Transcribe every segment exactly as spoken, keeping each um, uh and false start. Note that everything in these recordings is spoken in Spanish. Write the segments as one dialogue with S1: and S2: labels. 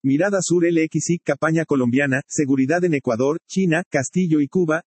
S1: Mirada Sur L X I, campaña colombiana, seguridad en Ecuador, China, Castillo y Cuba.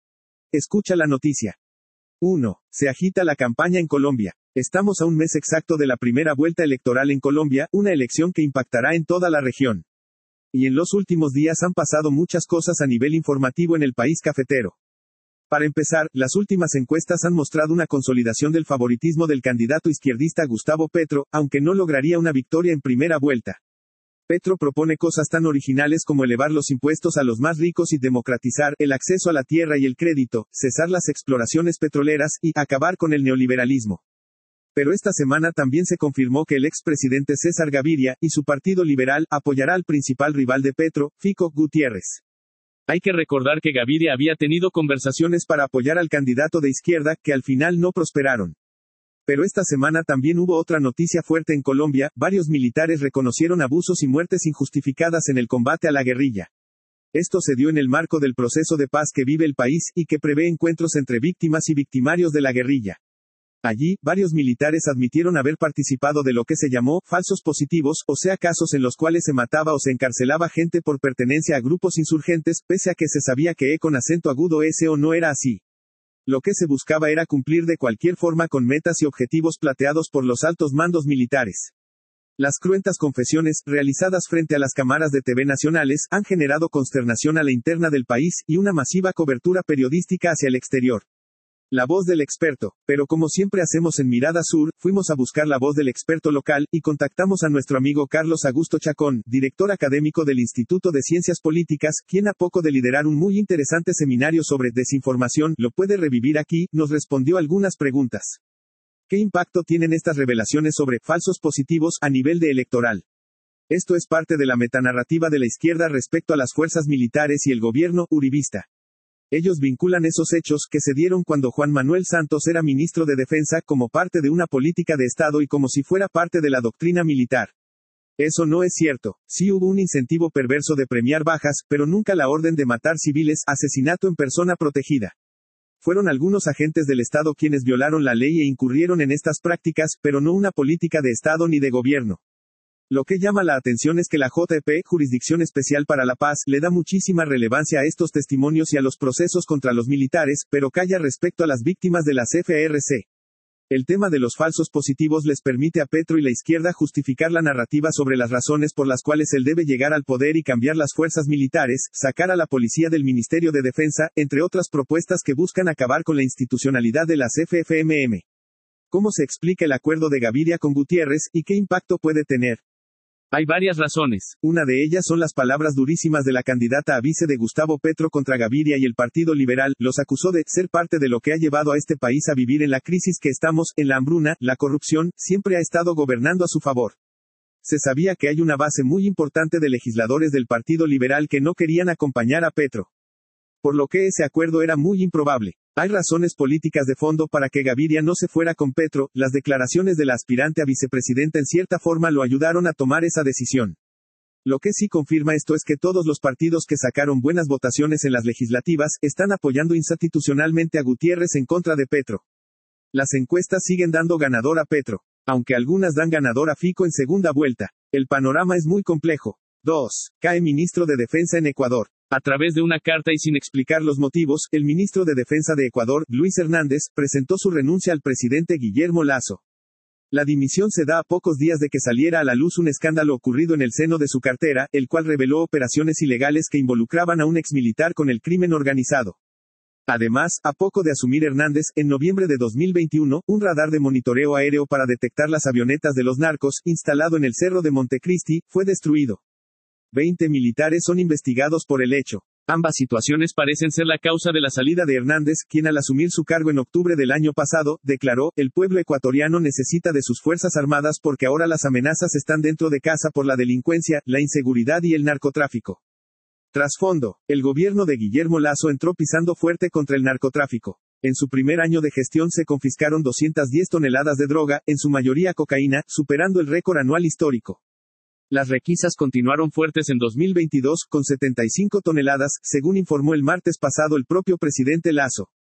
S1: Escucha la noticia. uno. Se agita la campaña en Colombia. Estamos a un mes exacto de la primera vuelta electoral en Colombia, una elección que impactará en toda la región. Y en los últimos días han pasado muchas cosas a nivel informativo en el país cafetero. Para empezar, las últimas encuestas han mostrado una consolidación del favoritismo del candidato izquierdista Gustavo Petro, aunque no lograría una victoria en primera vuelta. Petro propone cosas tan originales como elevar los impuestos a los más ricos y democratizar el acceso a la tierra y el crédito, cesar las exploraciones petroleras y acabar con el neoliberalismo. Pero esta semana también se confirmó que el expresidente César Gaviria y su Partido Liberal apoyará al principal rival de Petro, Fico Gutiérrez. Hay que recordar que Gaviria había tenido conversaciones para apoyar al candidato de izquierda, que al final no prosperaron. Pero esta semana también hubo otra noticia fuerte en Colombia: varios militares reconocieron abusos y muertes injustificadas en el combate a la guerrilla. Esto se dio en el marco del proceso de paz que vive el país, y que prevé encuentros entre víctimas y victimarios de la guerrilla. Allí, varios militares admitieron haber participado de lo que se llamó falsos positivos, o sea, casos en los cuales se mataba o se encarcelaba gente por pertenencia a grupos insurgentes, pese a que se sabía que E con acento agudo S o no era así. Lo que se buscaba era cumplir de cualquier forma con metas y objetivos planteados por los altos mandos militares. Las cruentas confesiones, realizadas frente a las cámaras de T V nacionales, han generado consternación a la interna del país, y una masiva cobertura periodística hacia el exterior. La voz del experto. Pero como siempre hacemos en Mirada Sur, fuimos a buscar la voz del experto local, y contactamos a nuestro amigo Carlos Augusto Chacón, director académico del Instituto de Ciencias Políticas, quien a poco de liderar un muy interesante seminario sobre desinformación, lo puede revivir aquí, nos respondió algunas preguntas. ¿Qué impacto tienen estas revelaciones sobre falsos positivos a nivel de electoral? Esto es parte de la metanarrativa de la izquierda respecto a las fuerzas militares y el gobierno uribista. Ellos vinculan esos hechos que se dieron cuando Juan Manuel Santos era ministro de Defensa como parte de una política de Estado y como si fuera parte de la doctrina militar. Eso no es cierto. Sí hubo un incentivo perverso de premiar bajas, pero nunca la orden de matar civiles, asesinato en persona protegida. Fueron algunos agentes del Estado quienes violaron la ley e incurrieron en estas prácticas, pero no una política de Estado ni de gobierno. Lo que llama la atención es que la J E P, Jurisdicción Especial para la Paz, le da muchísima relevancia a estos testimonios y a los procesos contra los militares, pero calla respecto a las víctimas de las F A R C. El tema de los falsos positivos les permite a Petro y la izquierda justificar la narrativa sobre las razones por las cuales él debe llegar al poder y cambiar las fuerzas militares, sacar a la policía del Ministerio de Defensa, entre otras propuestas que buscan acabar con la institucionalidad de las F F M M. ¿Cómo se explica el acuerdo de Gaviria con Gutiérrez, y qué impacto puede tener? Hay varias razones. Una de ellas son las palabras durísimas de la candidata a vice de Gustavo Petro contra Gaviria y el Partido Liberal. Los acusó de ser parte de lo que ha llevado a este país a vivir en la crisis que estamos, en la hambruna. La corrupción siempre ha estado gobernando a su favor. Se sabía que hay una base muy importante de legisladores del Partido Liberal que no querían acompañar a Petro. Por lo que ese acuerdo era muy improbable. Hay razones políticas de fondo para que Gaviria no se fuera con Petro. Las declaraciones de la aspirante a vicepresidenta en cierta forma lo ayudaron a tomar esa decisión. Lo que sí confirma esto es que todos los partidos que sacaron buenas votaciones en las legislativas, están apoyando institucionalmente a Gutiérrez en contra de Petro. Las encuestas siguen dando ganador a Petro, aunque algunas dan ganador a Fico en segunda vuelta. El panorama es muy complejo. dos. Cae ministro de Defensa en Ecuador. A través de una carta y sin explicar los motivos, el ministro de Defensa de Ecuador, Luis Hernández, presentó su renuncia al presidente Guillermo Lasso. La dimisión se da a pocos días de que saliera a la luz un escándalo ocurrido en el seno de su cartera, el cual reveló operaciones ilegales que involucraban a un exmilitar con el crimen organizado. Además, a poco de asumir Hernández, en noviembre de dos mil veintiuno, un radar de monitoreo aéreo para detectar las avionetas de los narcos, instalado en el Cerro de Montecristi, fue destruido. veinte militares son investigados por el hecho. Ambas situaciones parecen ser la causa de la salida de Hernández, quien al asumir su cargo en octubre del año pasado, declaró: el pueblo ecuatoriano necesita de sus fuerzas armadas porque ahora las amenazas están dentro de casa por la delincuencia, la inseguridad y el narcotráfico. Trasfondo: el gobierno de Guillermo Lasso entró pisando fuerte contra el narcotráfico. En su primer año de gestión se confiscaron doscientas diez toneladas de droga, en su mayoría cocaína, superando el récord anual histórico. Las requisas continuaron fuertes en dos mil veintidós, con setenta y cinco toneladas, según informó el martes pasado el propio presidente Lasso.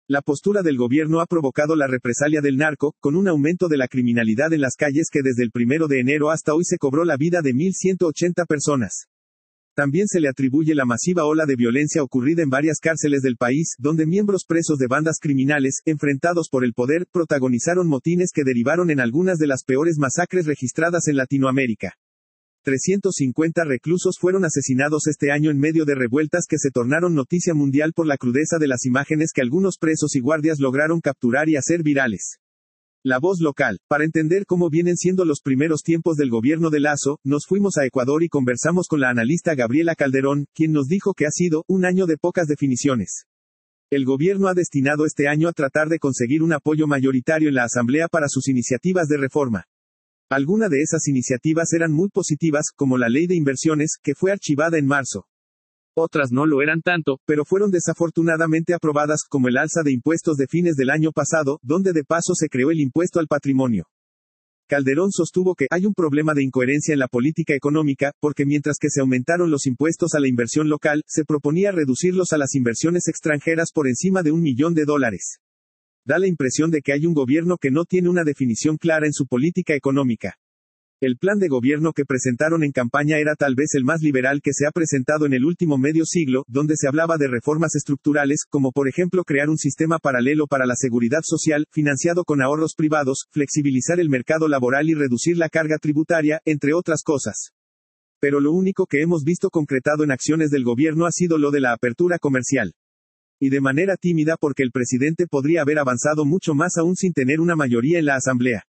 S1: La postura del gobierno ha provocado la represalia del narco, con un aumento de la criminalidad en las calles que desde el primero de enero hasta hoy se cobró la vida de mil ciento ochenta personas. También se le atribuye la masiva ola de violencia ocurrida en varias cárceles del país, donde miembros presos de bandas criminales, enfrentados por el poder, protagonizaron motines que derivaron en algunas de las peores masacres registradas en Latinoamérica. trescientos cincuenta reclusos fueron asesinados este año en medio de revueltas que se tornaron noticia mundial por la crudeza de las imágenes que algunos presos y guardias lograron capturar y hacer virales. La Voz Local. Para entender cómo vienen siendo los primeros tiempos del gobierno de Lazo, nos fuimos a Ecuador y conversamos con la analista Gabriela Calderón, quien nos dijo que ha sido un año de pocas definiciones. El gobierno ha destinado este año a tratar de conseguir un apoyo mayoritario en la Asamblea para sus iniciativas de reforma. Algunas de esas iniciativas eran muy positivas, como la Ley de Inversiones, que fue archivada en marzo. Otras no lo eran tanto, pero fueron desafortunadamente aprobadas, como el alza de impuestos de fines del año pasado, donde de paso se creó el impuesto al patrimonio. Calderón sostuvo que hay un problema de incoherencia en la política económica, porque mientras que se aumentaron los impuestos a la inversión local, se proponía reducirlos a las inversiones extranjeras por encima de un millón de dólares. Da la impresión de que hay un gobierno que no tiene una definición clara en su política económica. El plan de gobierno que presentaron en campaña era tal vez el más liberal que se ha presentado en el último medio siglo, donde se hablaba de reformas estructurales, como por ejemplo crear un sistema paralelo para la seguridad social, financiado con ahorros privados, flexibilizar el mercado laboral y reducir la carga tributaria, entre otras cosas. Pero lo único que hemos visto concretado en acciones del gobierno ha sido lo de la apertura comercial. Y de manera tímida porque el presidente podría haber avanzado mucho más aún sin tener una mayoría en la Asamblea.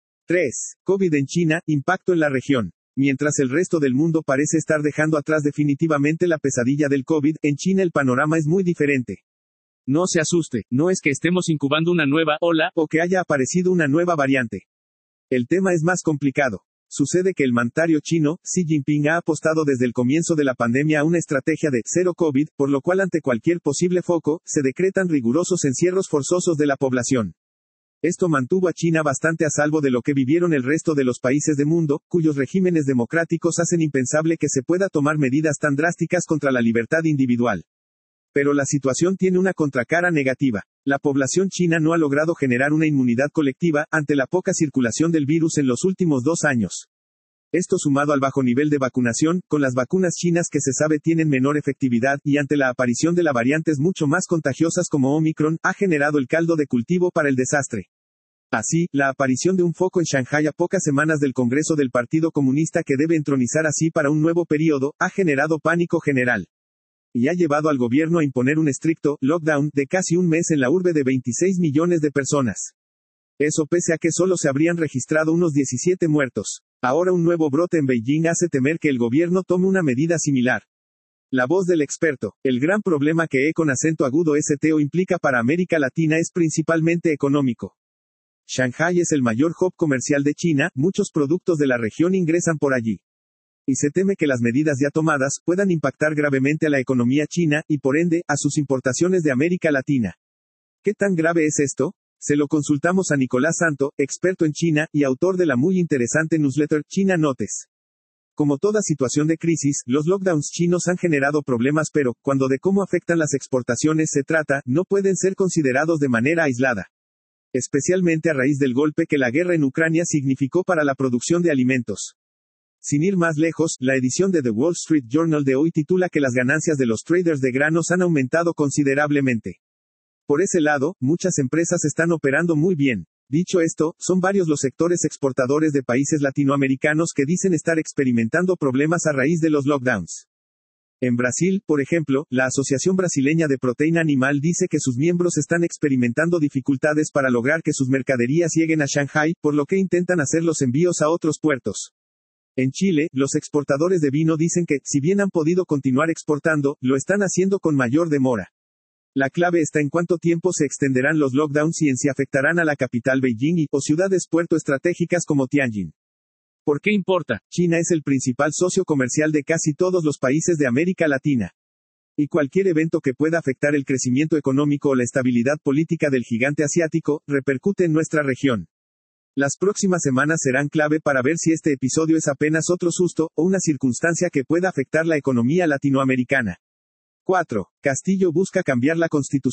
S1: tres. COVID en China, impacto en la región. Mientras el resto del mundo parece estar dejando atrás definitivamente la pesadilla del COVID, en China el panorama es muy diferente. No se asuste, no es que estemos incubando una nueva ola, o que haya aparecido una nueva variante. El tema es más complicado. Sucede que el mandatario chino, Xi Jinping, ha apostado desde el comienzo de la pandemia a una estrategia de cero COVID, por lo cual ante cualquier posible foco, se decretan rigurosos encierros forzosos de la población. Esto mantuvo a China bastante a salvo de lo que vivieron el resto de los países del mundo, cuyos regímenes democráticos hacen impensable que se pueda tomar medidas tan drásticas contra la libertad individual. Pero la situación tiene una contracara negativa. La población china no ha logrado generar una inmunidad colectiva, ante la poca circulación del virus en los últimos dos años. Esto sumado al bajo nivel de vacunación, con las vacunas chinas que se sabe tienen menor efectividad, y ante la aparición de las variantes mucho más contagiosas como Omicron, ha generado el caldo de cultivo para el desastre. Así, la aparición de un foco en Shanghái a pocas semanas del Congreso del Partido Comunista que debe entronizar así para un nuevo periodo, ha generado pánico general. Y ha llevado al gobierno a imponer un estricto lockdown de casi un mes en la urbe de veintiséis millones de personas. Eso pese a que solo se habrían registrado unos diecisiete muertos. Ahora un nuevo brote en Beijing hace temer que el gobierno tome una medida similar. La voz del experto. El gran problema que E con acento agudo S T O implica para América Latina es principalmente económico. Shanghái es el mayor hub comercial de China, muchos productos de la región ingresan por allí. Y se teme que las medidas ya tomadas puedan impactar gravemente a la economía china, y por ende, a sus importaciones de América Latina. ¿Qué tan grave es esto? Se lo consultamos a Nicolás Santo, experto en China, y autor de la muy interesante newsletter, China Notes. Como toda situación de crisis, los lockdowns chinos han generado problemas pero, cuando de cómo afectan las exportaciones se trata, no pueden ser considerados de manera aislada. Especialmente a raíz del golpe que la guerra en Ucrania significó para la producción de alimentos. Sin ir más lejos, la edición de The Wall Street Journal de hoy titula que las ganancias de los traders de granos han aumentado considerablemente. Por ese lado, muchas empresas están operando muy bien. Dicho esto, son varios los sectores exportadores de países latinoamericanos que dicen estar experimentando problemas a raíz de los lockdowns. En Brasil, por ejemplo, la Asociación Brasileña de Proteína Animal dice que sus miembros están experimentando dificultades para lograr que sus mercaderías lleguen a Shanghái, por lo que intentan hacer los envíos a otros puertos. En Chile, los exportadores de vino dicen que, si bien han podido continuar exportando, lo están haciendo con mayor demora. La clave está en cuánto tiempo se extenderán los lockdowns y en si afectarán a la capital Beijing y, o ciudades puerto estratégicas como Tianjin. ¿Por qué importa? China es el principal socio comercial de casi todos los países de América Latina. Y cualquier evento que pueda afectar el crecimiento económico o la estabilidad política del gigante asiático, repercute en nuestra región. Las próximas semanas serán clave para ver si este episodio es apenas otro susto, o una circunstancia que pueda afectar la economía latinoamericana. cuatro. Castillo busca cambiar la Constitución.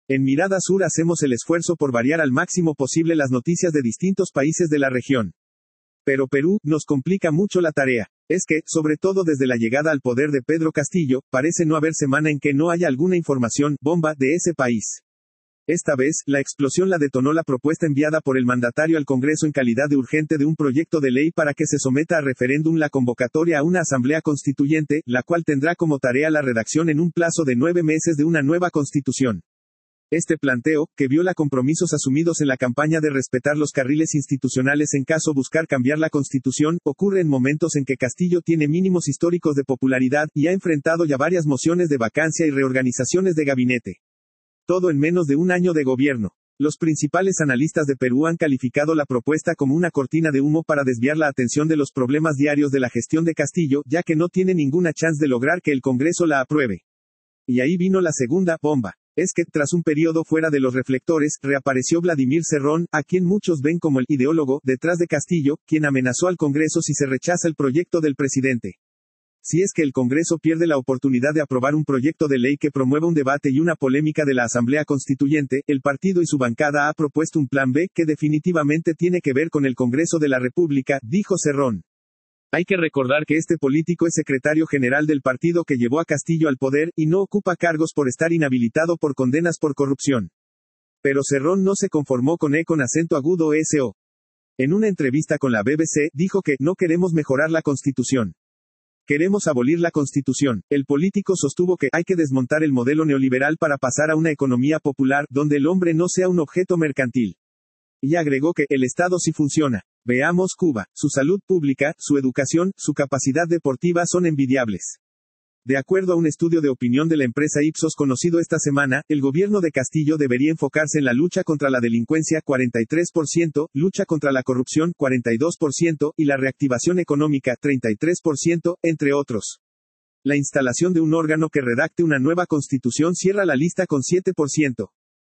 S1: En Mirada Sur hacemos el esfuerzo por variar al máximo posible las noticias de distintos países de la región. Pero Perú nos complica mucho la tarea. Es que, sobre todo desde la llegada al poder de Pedro Castillo, parece no haber semana en que no haya alguna información bomba de ese país. Esta vez, la explosión la detonó la propuesta enviada por el mandatario al Congreso en calidad de urgente de un proyecto de ley para que se someta a referéndum la convocatoria a una asamblea constituyente, la cual tendrá como tarea la redacción en un plazo de nueve meses de una nueva constitución. Este planteo, que viola compromisos asumidos en la campaña de respetar los carriles institucionales en caso buscar cambiar la Constitución, ocurre en momentos en que Castillo tiene mínimos históricos de popularidad, y ha enfrentado ya varias mociones de vacancia y reorganizaciones de gabinete. Todo en menos de un año de gobierno. Los principales analistas de Perú han calificado la propuesta como una cortina de humo para desviar la atención de los problemas diarios de la gestión de Castillo, ya que no tiene ninguna chance de lograr que el Congreso la apruebe. Y ahí vino la segunda bomba. Es que, tras un periodo fuera de los reflectores, reapareció Vladimir Cerrón, a quien muchos ven como el ideólogo detrás de Castillo, quien amenazó al Congreso si se rechaza el proyecto del presidente. Si es que el Congreso pierde la oportunidad de aprobar un proyecto de ley que promueva un debate y una polémica de la Asamblea Constituyente, el partido y su bancada ha propuesto un plan B que definitivamente tiene que ver con el Congreso de la República, dijo Cerrón. Hay que recordar que este político es secretario general del partido que llevó a Castillo al poder, y no ocupa cargos por estar inhabilitado por condenas por corrupción. Pero Cerrón no se conformó con E con acento agudo S O. En una entrevista con la B B C, dijo que, no queremos mejorar la Constitución. Queremos abolir la Constitución. El político sostuvo que, hay que desmontar el modelo neoliberal para pasar a una economía popular, donde el hombre no sea un objeto mercantil. Y agregó que, el Estado sí funciona. Veamos Cuba. Su salud pública, su educación, su capacidad deportiva son envidiables. De acuerdo a un estudio de opinión de la empresa Ipsos conocido esta semana, el gobierno de Castillo debería enfocarse en la lucha contra la delincuencia cuarenta y tres por ciento, lucha contra la corrupción cuarenta y dos por ciento, y la reactivación económica treinta y tres por ciento, entre otros. La instalación de un órgano que redacte una nueva constitución cierra la lista con siete por ciento.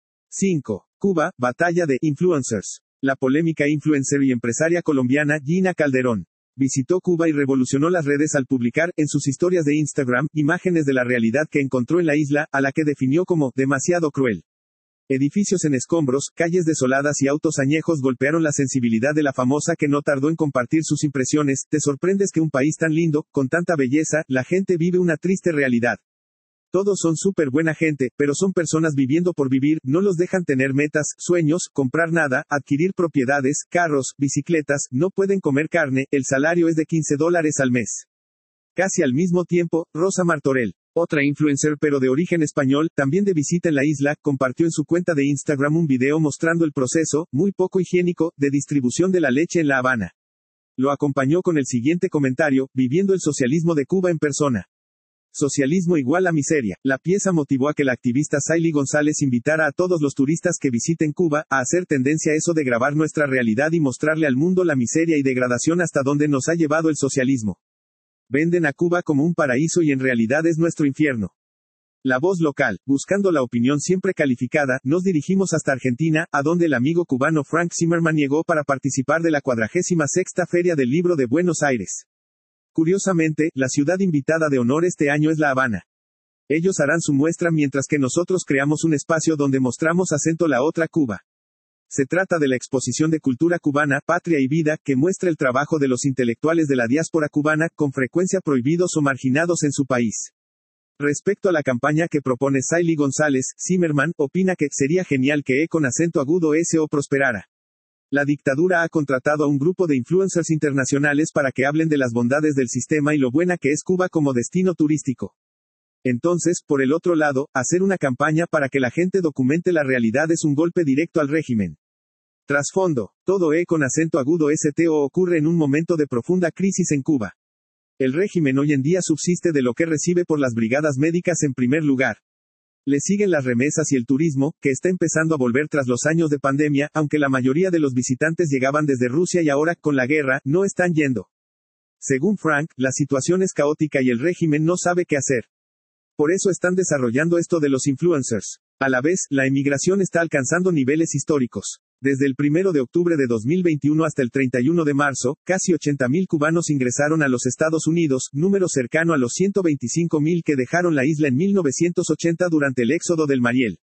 S1: cinco. Cuba, batalla de influencers. La polémica influencer y empresaria colombiana Gina Calderón visitó Cuba y revolucionó las redes al publicar, en sus historias de Instagram, imágenes de la realidad que encontró en la isla, a la que definió como demasiado cruel. Edificios en escombros, calles desoladas y autos añejos golpearon la sensibilidad de la famosa, que no tardó en compartir sus impresiones. Te sorprendes que un país tan lindo, con tanta belleza, la gente vive una triste realidad. Todos son súper buena gente, pero son personas viviendo por vivir, no los dejan tener metas, sueños, comprar nada, adquirir propiedades, carros, bicicletas, no pueden comer carne, el salario es de quince dólares al mes. Casi al mismo tiempo, Rosa Martorell, otra influencer pero de origen español, también de visita en la isla, compartió en su cuenta de Instagram un video mostrando el proceso, muy poco higiénico, de distribución de la leche en La Habana. Lo acompañó con el siguiente comentario, viviendo el socialismo de Cuba en persona. Socialismo igual a miseria. La pieza motivó a que la activista Saily González invitara a todos los turistas que visiten Cuba, a hacer tendencia a eso de grabar nuestra realidad y mostrarle al mundo la miseria y degradación hasta donde nos ha llevado el socialismo. Venden a Cuba como un paraíso y en realidad es nuestro infierno. La Voz Local, buscando la opinión siempre calificada, nos dirigimos hasta Argentina, a donde el amigo cubano Frank Zimmerman llegó para participar de la cuadragésima sexta Feria del Libro de Buenos Aires. Curiosamente, la ciudad invitada de honor este año es La Habana. Ellos harán su muestra mientras que nosotros creamos un espacio donde mostramos acento la otra Cuba. Se trata de la exposición de cultura cubana, Patria y Vida, que muestra el trabajo de los intelectuales de la diáspora cubana, con frecuencia prohibidos o marginados en su país. Respecto a la campaña que propone Saily González, Zimmerman opina que sería genial que E con acento agudo S O prosperara. La dictadura ha contratado a un grupo de influencers internacionales para que hablen de las bondades del sistema y lo buena que es Cuba como destino turístico. Entonces, por el otro lado, hacer una campaña para que la gente documente la realidad es un golpe directo al régimen. Trasfondo, todo E con acento agudo S T O ocurre en un momento de profunda crisis en Cuba. El régimen hoy en día subsiste de lo que recibe por las brigadas médicas en primer lugar. Le siguen las remesas y el turismo, que está empezando a volver tras los años de pandemia, aunque la mayoría de los visitantes llegaban desde Rusia y ahora, con la guerra, no están yendo. Según Frank, la situación es caótica y el régimen no sabe qué hacer. Por eso están desarrollando esto de los influencers. A la vez, la emigración está alcanzando niveles históricos. Desde el primero de octubre de dos mil veintiuno hasta el treinta y uno de marzo, casi ochenta mil cubanos ingresaron a los Estados Unidos, número cercano a los ciento veinticinco mil que dejaron la isla en mil novecientos ochenta durante el éxodo del Mariel.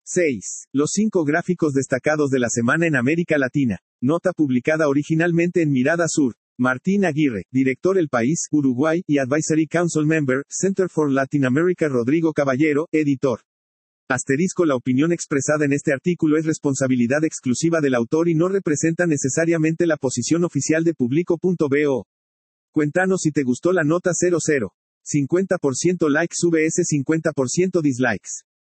S1: seis. Los cinco gráficos destacados de la semana en América Latina. Nota publicada originalmente en Mirada Sur. Martín Aguirre, director El País, Uruguay, y Advisory Council Member, Center for Latin America Rodrigo Caballero, editor. Asterisco La opinión expresada en este artículo es responsabilidad exclusiva del autor y no representa necesariamente la posición oficial de Publico.bo. Cuéntanos si te gustó la nota cero cero. cincuenta por ciento likes vs cincuenta por ciento dislikes.